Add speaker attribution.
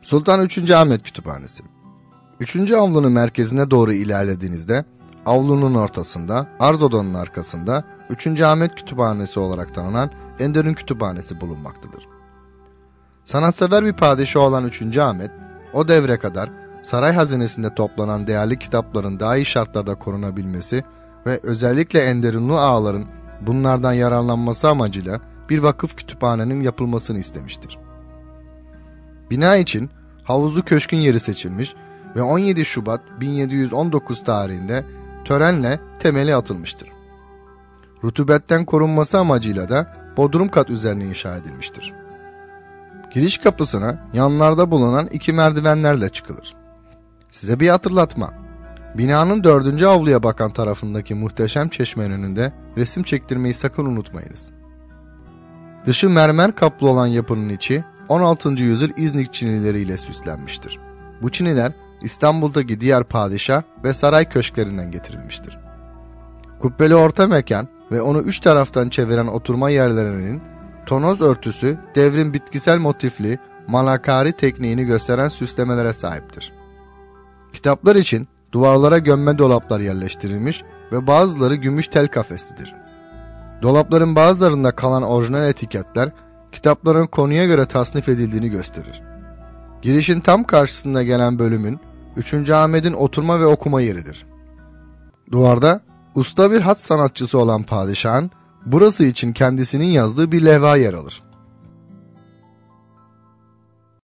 Speaker 1: Sultan 3. Ahmet Kütüphanesi. 3. avlunun merkezine doğru ilerlediğinizde avlunun ortasında, arz odanın arkasında 3. Ahmet Kütüphanesi olarak tanınan Enderun Kütüphanesi bulunmaktadır. Sanatsever bir padişah olan 3. Ahmet, o devre kadar saray hazinesinde toplanan değerli kitapların daha iyi şartlarda korunabilmesi ve özellikle Enderunlu ağaların bunlardan yararlanması amacıyla bir vakıf kütüphanenin yapılmasını istemiştir. Bina için havuzlu köşkün yeri seçilmiş ve 17 Şubat 1719 tarihinde törenle temeli atılmıştır. Rutubetten korunması amacıyla da bodrum kat üzerine inşa edilmiştir. Giriş kapısına yanlarda bulunan 2 merdivenlerle çıkılır. Size bir hatırlatma. Binanın 4. avluya bakan tarafındaki muhteşem çeşmenin önünde resim çektirmeyi sakın unutmayınız. Dışı mermer kaplı olan yapının içi 16. yüzyıl İznik çinileriyle süslenmiştir. Bu çiniler İstanbul'daki diğer padişah ve saray köşklerinden getirilmiştir. Kubbeli orta mekan ve onu 3 taraftan çeviren oturma yerlerinin tonoz örtüsü devrin bitkisel motifli malakari tekniğini gösteren süslemelere sahiptir. Kitaplar için duvarlara gömme dolaplar yerleştirilmiş ve bazıları gümüş tel kafeslidir. Dolapların bazılarında kalan orijinal etiketler kitapların konuya göre tasnif edildiğini gösterir. Girişin tam karşısında gelen bölümün 3. Ahmet'in oturma ve okuma yeridir. Duvarda usta bir hat sanatçısı olan padişahın burası için kendisinin yazdığı bir levha yer alır.